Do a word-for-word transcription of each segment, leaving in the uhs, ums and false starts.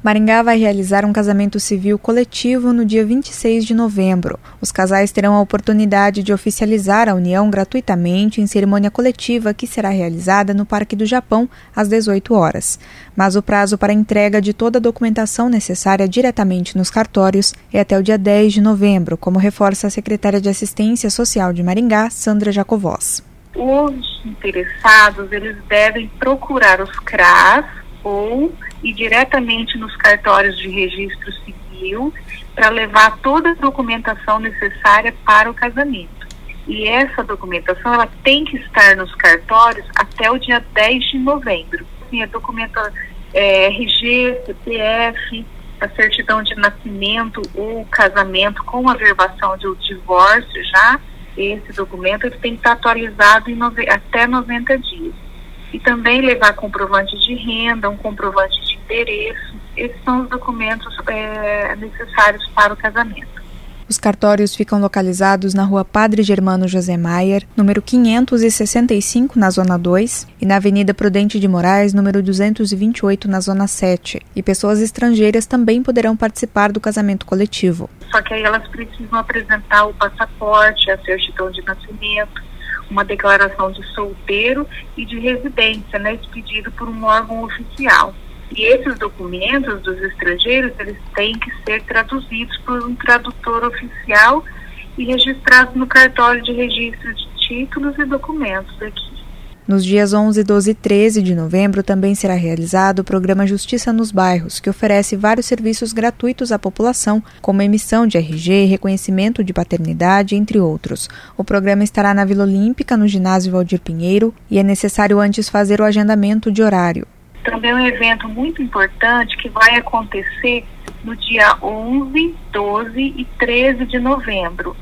Maringá vai realizar um casamento civil coletivo no dia vinte e seis de novembro. Os casais terão a oportunidade de oficializar a união gratuitamente em cerimônia coletiva que será realizada no Parque do Japão às dezoito horas. Mas o prazo para entrega de toda a documentação necessária diretamente nos cartórios é até o dia dez de novembro, como reforça a secretária de Assistência Social de Maringá, Sandra Jacovós. Os interessados, eles devem procurar os C R A S ou ir diretamente nos cartórios de registro civil para levar toda a documentação necessária para o casamento. E essa documentação ela tem que estar nos cartórios até o dia dez de novembro. Assim, a documento é, R G, C P F, a certidão de nascimento ou casamento com averbação de divórcio já, esse documento ele tem que estar atualizado em nove, até noventa dias. E também levar comprovante de renda, um comprovante de endereço. Esses são os documentos é, necessários para o casamento. Os cartórios ficam localizados na Rua Padre Germano José Maier, número quinhentos e sessenta e cinco, na Zona dois, e na Avenida Prudente de Moraes, número duzentos e vinte e oito, na Zona sete. E pessoas estrangeiras também poderão participar do casamento coletivo. Só que aí elas precisam apresentar o passaporte, a certidão de nascimento, uma declaração de solteiro e de residência, né, expedido por um órgão oficial. E esses documentos dos estrangeiros, eles têm que ser traduzidos por um tradutor oficial e registrados no cartório de registro de títulos e documentos aqui. Nos dias onze, doze e treze de novembro também será realizado o programa Justiça nos Bairros, que oferece vários serviços gratuitos à população, como emissão de R G, reconhecimento de paternidade, entre outros. O programa estará na Vila Olímpica, no ginásio Valdir Pinheiro, e é necessário antes fazer o agendamento de horário. Também é um evento muito importante que vai acontecer no dia onze, doze e treze de novembro.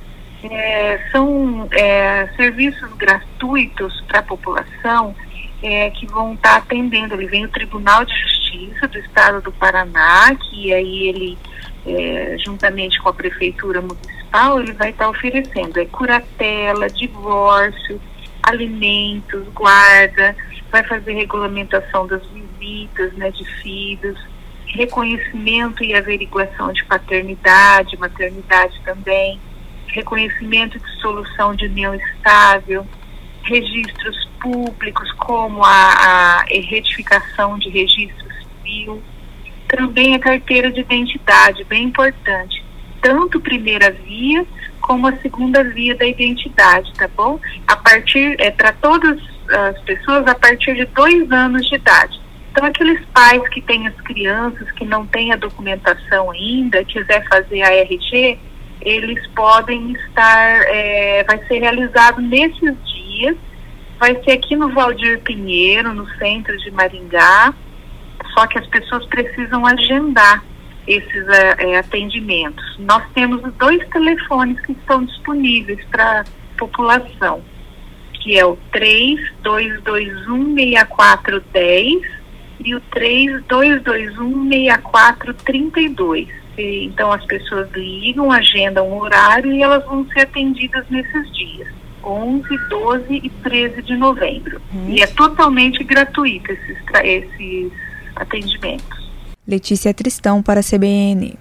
É, são é, serviços gratuitos para a população é, que vão estar atendendo. Ele vem o Tribunal de Justiça do Estado do Paraná, que aí ele, é, juntamente com a Prefeitura Municipal, ele vai estar oferecendo é, curatela, divórcio, alimentos, guarda, vai fazer regulamentação das visitas, né, de filhos, reconhecimento e averiguação de paternidade, maternidade também, reconhecimento de solução de união estável, registros públicos como a, a retificação de registro civil, também a carteira de identidade, bem importante, tanto primeira via como a segunda via da identidade, tá bom? A partir, é para todas as pessoas a partir de dois anos de idade. Então, aqueles pais que têm as crianças, que não têm a documentação ainda, quiser fazer a R G, eles podem estar, é, vai ser realizado nesses dias, vai ser aqui no Valdir Pinheiro, no centro de Maringá, só que as pessoas precisam agendar esses é, atendimentos. Nós temos dois telefones que estão disponíveis para a população, que é o três dois dois um, seis quatro um zero e o três dois dois um, seis quatro três dois. Então as pessoas ligam, agendam o horário e elas vão ser atendidas nesses dias, onze, doze e treze de novembro. Hum. E é totalmente gratuito esses, esses atendimentos. Letícia Tristão para a C B N.